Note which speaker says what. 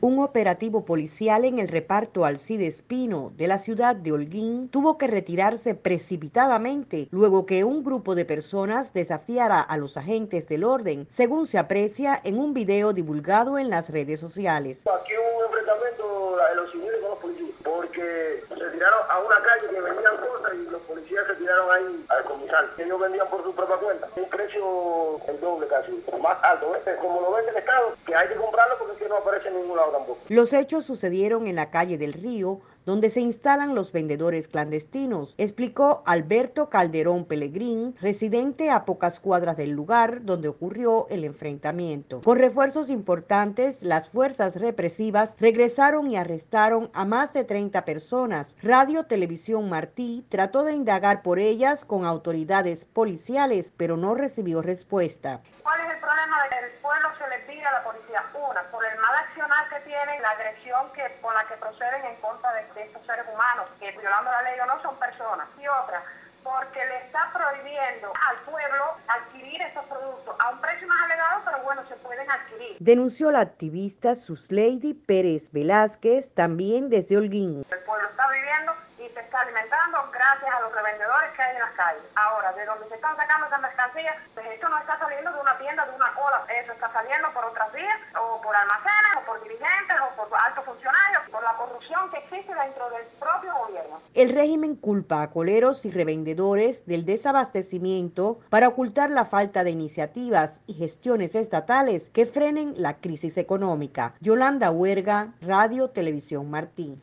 Speaker 1: Un operativo policial en el reparto Alcides Pino de la ciudad de Holguín tuvo que retirarse precipitadamente luego que un grupo de personas desafiara a los agentes del orden, según se aprecia en un video divulgado en las redes sociales.
Speaker 2: Aquí hubo un enfrentamiento de los civiles con los policías, porque se tiraron a una calle que vendían cosas y los policías se tiraron ahí al comisar. Ellos vendían por su propia cuenta, un precio el doble casi, más alto, como lo vende el Estado, que hay que comprarlo porque es que no aparece en ningún lado tampoco.
Speaker 1: Los hechos sucedieron en la calle del Río, donde se instalan los vendedores clandestinos, explicó Alberto Calderón Pelegrín, residente a pocas cuadras del lugar donde ocurrió el enfrentamiento. Con refuerzos importantes, las fuerzas represivas regresaron y arrestaron a más de 30 personas. Radio Televisión Martí trató de indagar por ellas con autoridades policiales, pero no recibió respuesta.
Speaker 3: ¿Cuál es el problema de que el pueblo se le pide a la policía? Una, por el mal accionar que tienen, la agresión con la que proceden en contra de estos seres humanos, que violando la ley o no son personas. Y otra, porque le está prohibiendo al pueblo adquirir estos productos a un precio más elevado, pero bueno, se pueden adquirir.
Speaker 1: Denunció la activista Susleidy Pérez Velázquez, también desde Holguín.
Speaker 3: El pueblo está viviendo y se está alimentando gracias a los revendedores que hay en las calles. Ahora, de donde se están sacando esas mercancías, pues esto no está saliendo de una tienda, de una cola, eso está saliendo por otras vías, o por almacenes, o por dirigentes, o por altos funcionarios, por la corrupción que existe dentro del propio gobierno.
Speaker 1: El régimen culpa a coleros y revendedores del desabastecimiento para ocultar la falta de iniciativas y gestiones estatales que frenen la crisis económica. Yolanda Huerga, Radio Televisión Martí.